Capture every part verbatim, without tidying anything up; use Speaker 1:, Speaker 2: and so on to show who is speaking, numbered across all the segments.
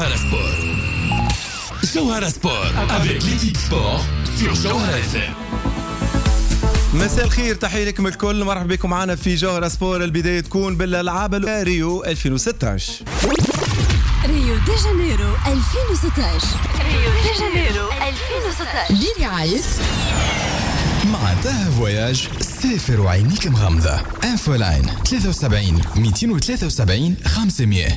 Speaker 1: Johara Sport. Johara Sport avec l'équipe sport sur Johara اف ام.
Speaker 2: مساء الخير، تحية لكم الكل، مرحبا بكم معنا في جوهرة سبور. البداية تكون بالألعاب ريو ألفين وستة عشر.
Speaker 3: ريو دي جانيرو ألفين وستة عشر. ريو دي جانيرو ألفين وستة عشر برعاية
Speaker 4: مع تاه فواياج. سافر وعينيك مغمضة. انفو لاين ثلاثة وسبعين مئتين وثلاثة وسبعين خمسمائة.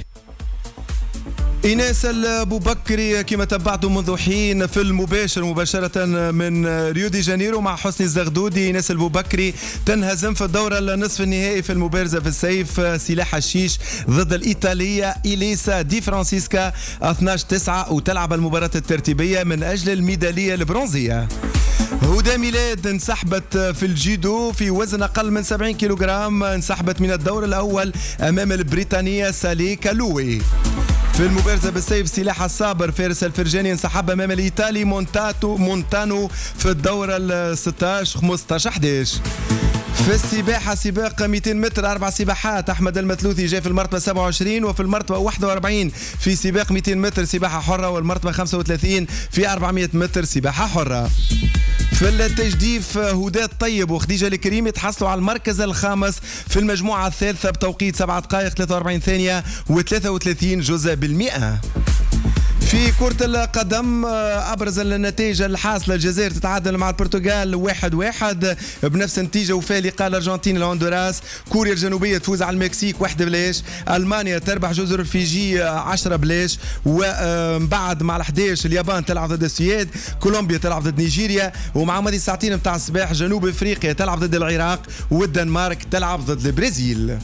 Speaker 2: إيناس البوبكري كما تبعتم منذ حين في المباشر مباشرة من ريو دي جانيرو مع حسني الزغدودي. إيناس البوبكري تنهزم في الدورة النصف النهائي في المبارزة في السيف سلاح الشيش ضد الإيطالية إليسا دي فرانسيسكا اثني عشر تسعة، وتلعب المباراة الترتيبية من أجل الميدالية البرونزية. هدى ميلاد انسحبت في الجيدو في وزن أقل من سبعين كيلوغرام، انسحبت من الدور الأول أمام البريطانية سالي كالوي. في المبارزة بالسيف سلاح الصابر فارس الفرجاني انسحب امام الايطالي مونتاتو مونتانو في الدورة ال ستة عشر خمسة عشر أحد عشر. في السباحة سباق مئتين متر أربع سباحات، أحمد المثلوثي جاء في المرتبة سبعة وعشرين وفي المرتبة واحد وأربعين في سباق مئتين متر سباحة حرة، والمرتبة خمسة وثلاثين في أربعمائة متر سباحة حرة. في التجديف هدى الطيب وخديجة الكريمي تحصلوا على المركز الخامس في المجموعة الثالثة بتوقيت سبعة دقائق ثلاثة وأربعين ثانية وثلاثة وثلاثين جزء بالمئة. في كرة القدم أبرز النتائج الحاصلة: الجزائر تتعادل مع البرتغال واحد واحد بنفس النتيجة وفارقة، الأرجنتين الهندوراس، كوريا الجنوبية تفوز على المكسيك واحد بلاش، ألمانيا تربح جزر الفيجي عشرة بلاش، وبعد مع الأحد عشر اليابان تلعب ضد السويد، كولومبيا تلعب ضد نيجيريا، ومع مدى ساعتين متاع الصباح جنوب أفريقيا تلعب ضد العراق، والدنمارك تلعب ضد البرازيل.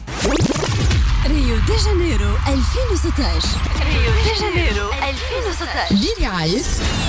Speaker 3: ريو دي جانيرو ألفين وستة عشر. ريو دي جانيرو ألفين وستة عشر برعاية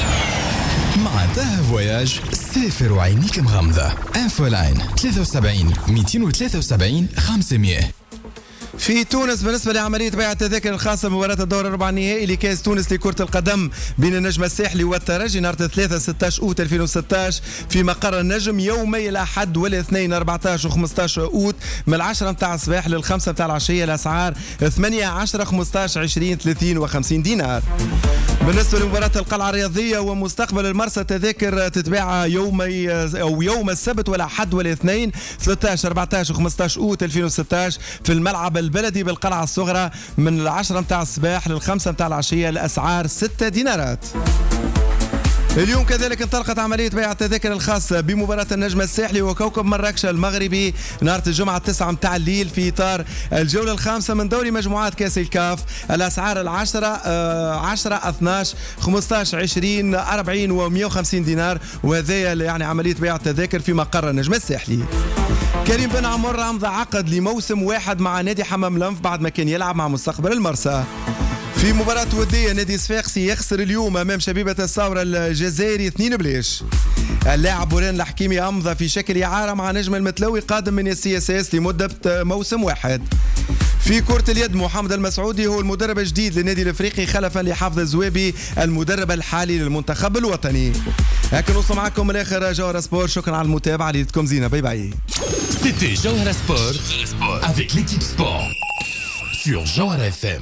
Speaker 4: مع تاه فواياج. سافر وعينيك مغمضة. انفو لاين ثلاثة وسبعين مئتين وثلاثة وسبعين خمسمائة.
Speaker 2: في تونس بالنسبة لعملية بيع التذاكر الخاصة بمباراة الدور الربع النهائي لكأس تونس لكرة القدم بين النجم الساحلي والترجي نهار ثلاثة ستة عشر أوت ألفين وستة عشر في مقر النجم يومي الأحد والاثنين أربعة عشر وخمسة عشر أوت من العشرة متاع الصباح للخمسة متاع العشية. الأسعار ثمانية عشر خمسة عشر عشرين ثلاثين وخمسين دينار. بالنسبة لمباراة القلعة الرياضية ومستقبل المرسى تذاكر تتباع يومي أو يوم السبت والأحد والاثنين ثلاثة عشر أربعة عشر وخمسة عشر أوت ألفين وستة عشر في الملعب البلدي بالقلعة الصغرى من العشرة متاع الصباح للخمسة متاع العشية. الأسعار ستة دينارات. اليوم كذلك انطلقت عملية بيع التذاكر الخاصة بمباراة النجم الساحلي وكوكب مراكش المغربي نهار الجمعة التاسعة متاع الليل في إطار الجولة الخامسة من دوري مجموعات كأس الكاف. الأسعار العشرة آه عشرة اثني عشر خمسة عشر عشرين أربعين ومئة وخمسين دينار، وهذا يعني عملية بيع التذاكر في مقر النجم الساحلي. كريم بن عمر أمضى عقد لموسم واحد مع نادي حمام لنف بعد ما كان يلعب مع مستقبل المرسى. في مباراة ودية نادي صفاقسي يخسر اليوم أمام شبيبة الثورة الجزائري اثنين بلاش. اللاعب بوران الحكيمي أمضى في شكل إعارة مع نجم المتلوي قادم من السي اس اس لمدة موسم واحد. في كرة اليد محمد المسعودي هو المدرب الجديد للنادي الافريقي خلفا لحافظ الزوابي المدرب الحالي للمنتخب الوطني. لكن نوصل معكم من الاخر جوهرة سبور، شكرا على المتابعة، ليلتكم زينة، باي باي.
Speaker 1: C'était Johara Sport avec l'équipe sport sur Johara اف ام.